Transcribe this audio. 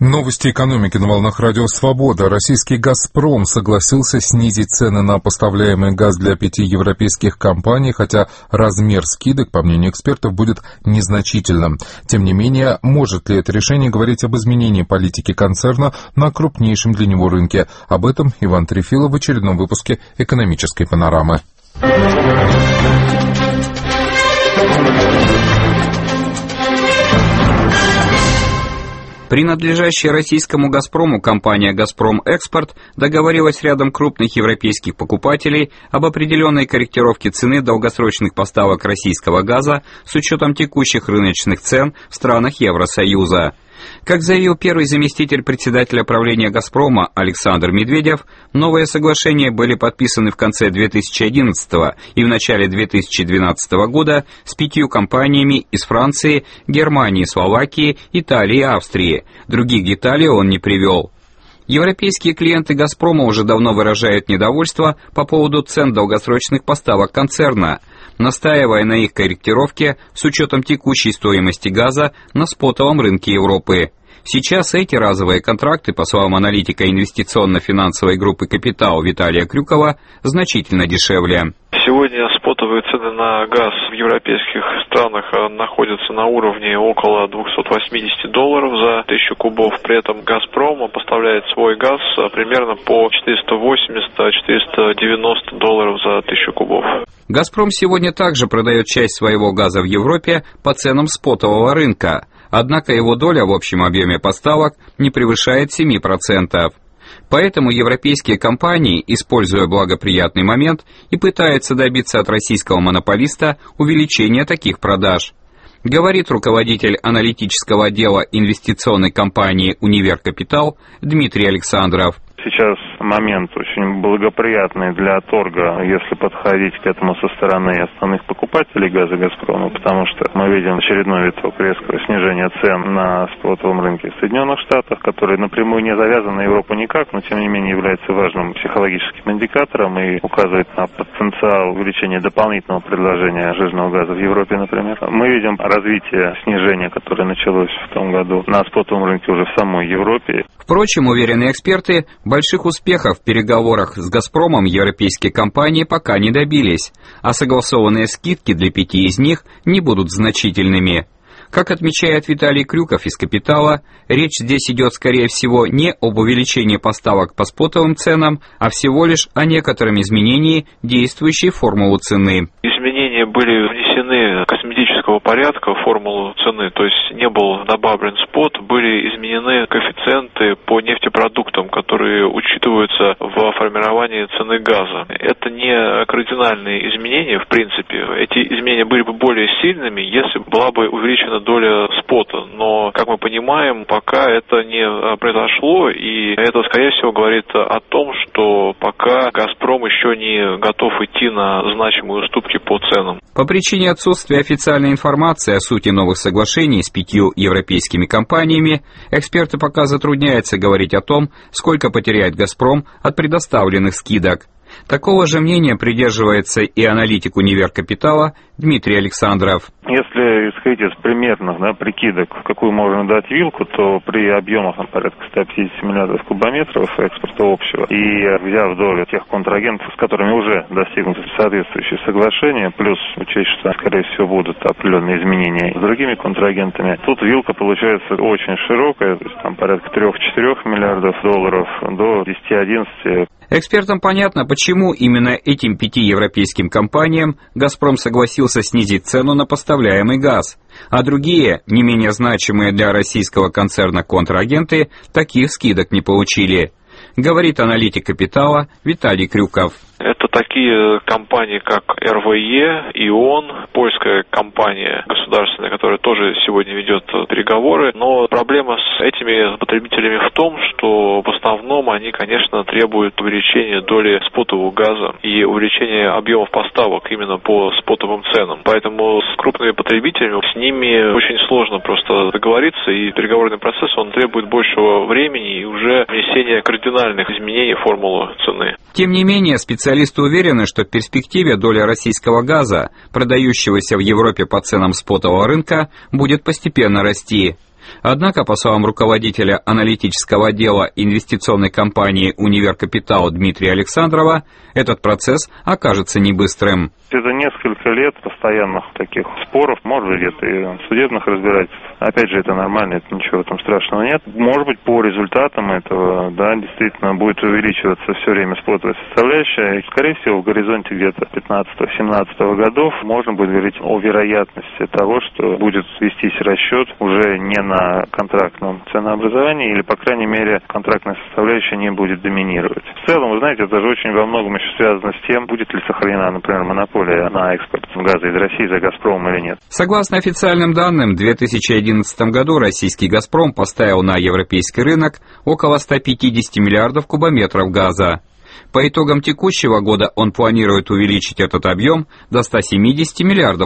Новости экономики на волнах радио «Свобода». Российский «Газпром» согласился снизить цены на поставляемый газ для 5 европейских компаний, хотя размер скидок, по мнению экспертов, будет незначительным. Тем не менее, может ли это решение говорить об изменении политики концерна на крупнейшем для него рынке? Об этом Иван Трефилов в очередном выпуске «Экономической панорамы». Принадлежащая российскому «Газпрому» компания «Газпром Экспорт» договорилась с рядом крупных европейских покупателей об определенной корректировке цены долгосрочных поставок российского газа с учетом текущих рыночных цен в странах Евросоюза. Как заявил первый заместитель председателя правления «Газпрома» Александр Медведев, новые соглашения были подписаны в конце 2011 и в начале 2012 года с 5 компаниями из Франции, Германии, Словакии, Италии и Австрии. Других деталей он не привел. Европейские клиенты «Газпрома» уже давно выражают недовольство по поводу цен долгосрочных поставок концерна, настаивая на их корректировке с учетом текущей стоимости газа на спотовом рынке Европы. Сейчас эти разовые контракты, по словам аналитика инвестиционно-финансовой группы «Капитал» Виталия Крюкова, значительно дешевле. Сегодня спотовые цены на газ в европейских странах находятся на уровне около $280 за 1000 кубов. При этом «Газпром» поставляет свой газ примерно по $480-490 за 1000 кубов. «Газпром» сегодня также продает часть своего газа в Европе по ценам спотового рынка, однако его доля в общем объеме поставок не превышает 7%. Поэтому европейские компании, используя благоприятный момент, и пытаются добиться от российского монополиста увеличения таких продаж. Говорит руководитель аналитического отдела инвестиционной компании «Универ Капитал» Дмитрий Александров. Сейчас момент очень благоприятный для торга, если подходить к этому со стороны основных покупателей газа «Газпрома», потому что мы видим очередной виток резкого снижения цен на спотовом рынке в Соединенных Штатах, который напрямую не завязан на Европу никак, но тем не менее является важным психологическим индикатором и указывает на потенциал увеличения дополнительного предложения жирного газа в Европе, например. Мы видим развитие снижения, которое началось в том году на спотовом рынке уже в самой Европе. Впрочем, уверены эксперты, больших успехов в переговорах с «Газпромом» европейские компании пока не добились, а согласованные скидки для 5 из них не будут значительными. Как отмечает Виталий Крюков из «Капитала», речь здесь идет, скорее всего, не об увеличении поставок по спотовым ценам, а всего лишь о некотором изменении действующей формулы цены. Изменения были внесены косметического порядка в формулу цены, то есть не был добавлен спот, были изменены коэффициенты по нефтепродуктам, которые учитываются в формировании цены газа. Это не кардинальные изменения, в принципе. Эти изменения были бы более сильными, если была бы увеличена доля спота. Но, как мы понимаем, пока это не произошло, и это, скорее всего, говорит о том, что пока «Газпром» еще не готов идти на значимые уступки по ценам. По причине отсутствия официальной информации о сути новых соглашений с 5 европейскими компаниями, эксперты пока затрудняются говорить о том, сколько потеряет «Газпром» от предоставленных скидок. Такого же мнения придерживается и аналитик «Универ Капитала» Дмитрий Александров. Если исходить из примерных прикидок, в какую можно дать вилку, то при объемах порядка 150 миллиардов кубометров экспорта общего, и взяв долю тех контрагентов, с которыми уже достигнуты соответствующие соглашения, плюс учесть, что, скорее всего, будут определенные изменения с другими контрагентами, тут вилка получается очень широкая, то есть там порядка 3-4 миллиардов долларов до 10-11. Экспертам понятно, почему именно этим 5 европейским компаниям «Газпром» согласился снизить цену на поставляемый газ, а другие, не менее значимые для российского концерна контрагенты, таких скидок не получили. Говорит аналитик «Капитала» Виталий Крюков. Это такие компании, как РВЕ, ИОН, польская компания государственная, которая тоже сегодня ведет переговоры. Но проблема с этими потребителями в том, что в основном они, конечно, требуют увеличения доли спотового газа и увеличения объемов поставок именно по спотовым ценам. Поэтому с крупными потребителями, с ними очень сложно просто договориться, и переговорный процесс, он требует большего времени и уже внесения кардинальных изменений в формулу цены. Тем не менее, специалисты уверены, что в перспективе доля российского газа, продающегося в Европе по ценам спотового рынка, будет постепенно расти. Однако, по словам руководителя аналитического отдела инвестиционной компании «Универ Капитал» Дмитрия Александрова, этот процесс окажется не быстрым. Это несколько лет постоянных таких споров, может быть, где-то и судебных разбирательств. Опять же, это нормально, это ничего там страшного нет. Может быть, по результатам этого, да, действительно будет увеличиваться все время спотовая составляющая. И, скорее всего, в горизонте где-то 15-17 годов можно будет говорить о вероятности того, что будет вестись расчет уже не на контрактном ценообразовании, или, по крайней мере, контрактная составляющая не будет доминировать. В целом, вы знаете, это же очень во многом еще связано с тем, будет ли сохранена, например, монополия на экспорт газа из России за «Газпромом» или нет. Согласно официальным данным, в 2011 году российский «Газпром» поставил на европейский рынок около 150 миллиардов кубометров газа. По итогам текущего года он планирует увеличить этот объем до 170 миллиардов